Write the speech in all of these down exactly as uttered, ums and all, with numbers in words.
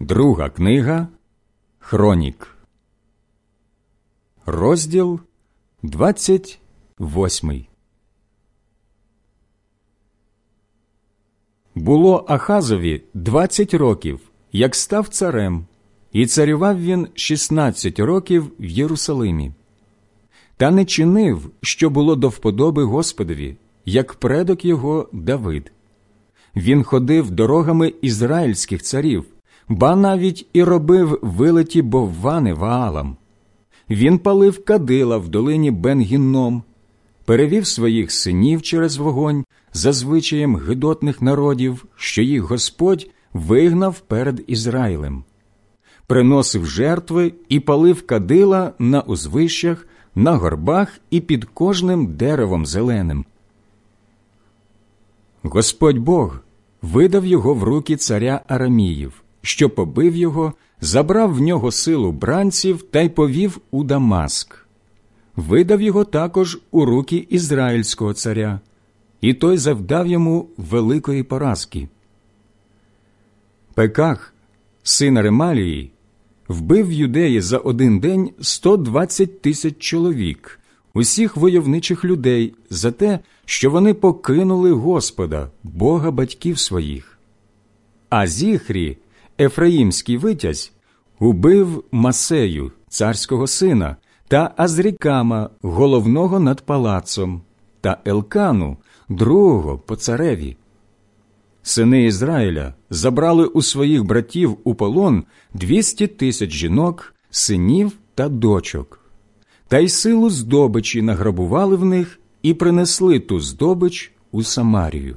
Друга книга Хронік, розділ двадцять восьмий. Було Ахазові двадцять років, як став царем, і царював він шістнадцять років в Єрусалимі. Та не чинив, що було до вподоби Господові, як предок його Давид. Він ходив дорогами ізраїльських царів, ба навіть і робив вилиті боввани Ваалам. Він палив кадила в долині Бен-Гінном, перевів своїх синів через вогонь за звичаєм гидотних народів, що їх Господь вигнав перед Ізраїлем. Приносив жертви і палив кадила на узвищах, на горбах і під кожним деревом зеленим. Господь Бог видав його в руки царя Араміїв, що побив його, забрав в нього силу бранців та й повів у Дамаск. Видав його також у руки ізраїльського царя, і той завдав йому великої поразки. Пеках, син Ремалії, вбив в Юдеї за один день сто двадцять тисяч чоловік, усіх войовничих людей, за те, що вони покинули Господа, Бога батьків своїх. А Зіхрі, ефраїмський витязь, убив Масею, царського сина, та Азрікама, головного над палацом, та Елкану, другого по цареві. Сини Ізраїля забрали у своїх братів у полон двісті тисяч жінок, синів та дочок. Та й силу здобичі награбували в них і принесли ту здобич у Самарію.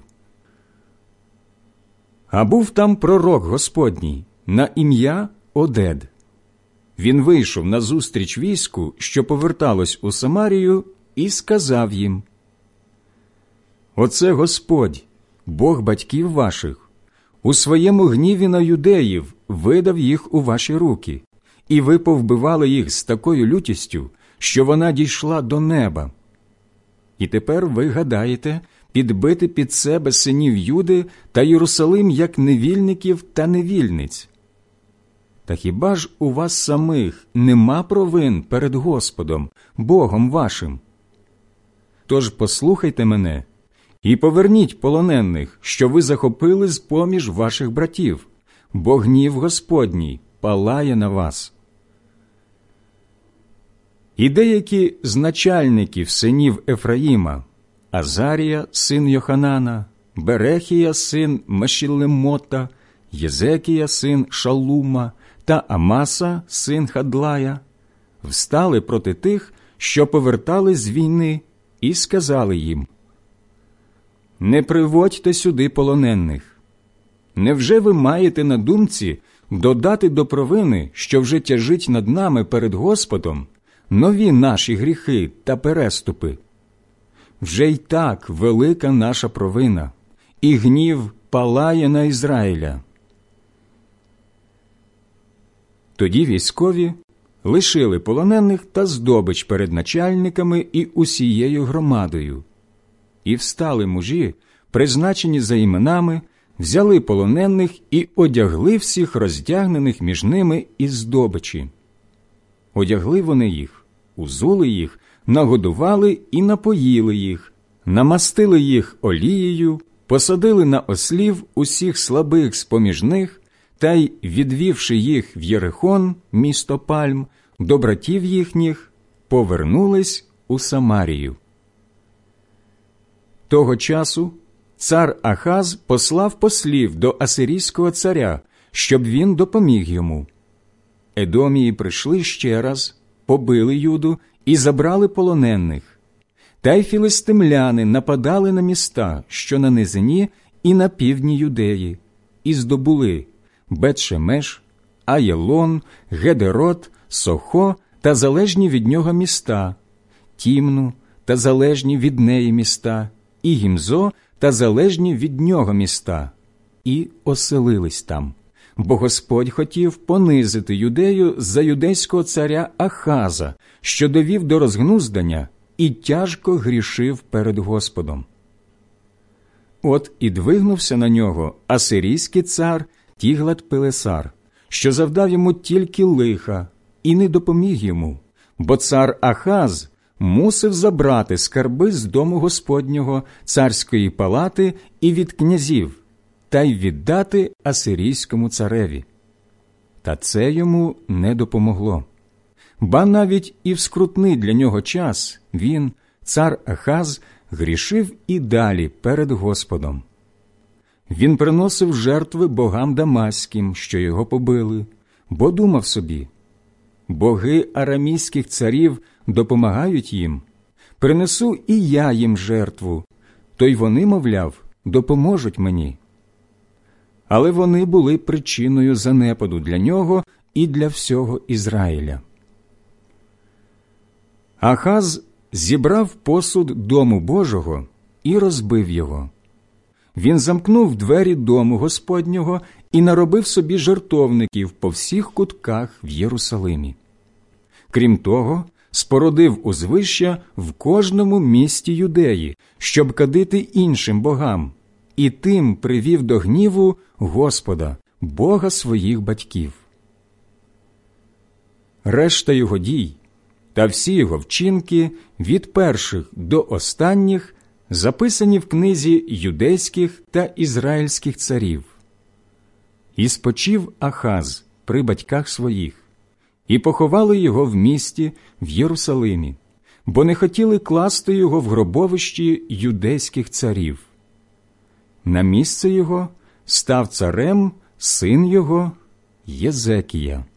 А був там пророк Господній на ім'я Одед. Він вийшов назустріч війську, що поверталось у Самарію, і сказав їм: «Оце Господь, Бог батьків ваших, у своєму гніві на юдеїв видав їх у ваші руки, і ви повбивали їх з такою лютістю, що вона дійшла до неба. І тепер ви гадаєте підбити під себе синів Юди та Єрусалим як невільників та невільниць. Та хіба ж у вас самих нема провин перед Господом, Богом вашим? Тож послухайте мене і поверніть полонених, що ви захопили з-поміж ваших братів, бо гнів Господній палає на вас». І деякі з начальників синів Ефраїма, Азарія, син Йоханана, Берехія, син Мешіллемота, Єзекія, син Шалума та Амаса, син Хадлая, встали проти тих, що повертали з війни, і сказали їм: «Не приводьте сюди полонених. Невже ви маєте на думці додати до провини, що вже тяжить над нами перед Господом, нові наші гріхи та переступи? Вже й так велика наша провина, і гнів палає на Ізраїля». Тоді військові лишили полонених та здобич перед начальниками і усією громадою. І встали мужі, призначені за іменами, взяли полонених і одягли всіх роздягнених між ними із здобичі. Одягли вони їх, узули їх, нагодували і напоїли їх, намастили їх олією, посадили на ослів усіх слабих з-поміж них, та й, відвівши їх в Єрихон, місто Пальм, до братів їхніх, повернулись у Самарію. Того часу цар Ахаз послав послів до асирійського царя, щоб він допоміг йому. Едомії прийшли ще раз, побили Юду і забрали полонених. Та й філистимляни нападали на міста, що на низині і на півдні Юдеї, і здобули Бет-Шемеш, Аєлон, Гедерот, Сохо та залежні від нього міста, Тімну та залежні від неї міста, і Гімзо та залежні від нього міста, і оселились там. Бо Господь хотів понизити Юдею за юдейського царя Ахаза, що довів до розгнуздання і тяжко грішив перед Господом. От і двигнувся на нього асирійський цар Тіглат-Пилесар, що завдав йому тільки лиха, і не допоміг йому, бо цар Ахаз мусив забрати скарби з дому Господнього, царської палати і від князів, та й віддати асирійському цареві. Та це йому не допомогло. Ба навіть і в скрутний для нього час він, цар Ахаз, грішив і далі перед Господом. Він приносив жертви богам дамаським, що його побили, бо думав собі: боги арамійських царів допомагають їм, принесу і я їм жертву, то й вони, мовляв, допоможуть мені. Але вони були причиною занепаду для нього і для всього Ізраїля. Ахаз зібрав посуд дому Божого і розбив його. Він замкнув двері дому Господнього і наробив собі жертовників по всіх кутках в Єрусалимі. Крім того, спорудив узвища в кожному місті Юдеї, щоб кадити іншим богам, і тим привів до гніву Господа, Бога своїх батьків. Решта його дій та всі його вчинки від перших до останніх записані в книзі юдейських та ізраїльських царів. І спочив Ахаз при батьках своїх, і поховали його в місті в Єрусалимі, бо не хотіли класти його в гробовищі юдейських царів. На місце його став царем син його Єзекія.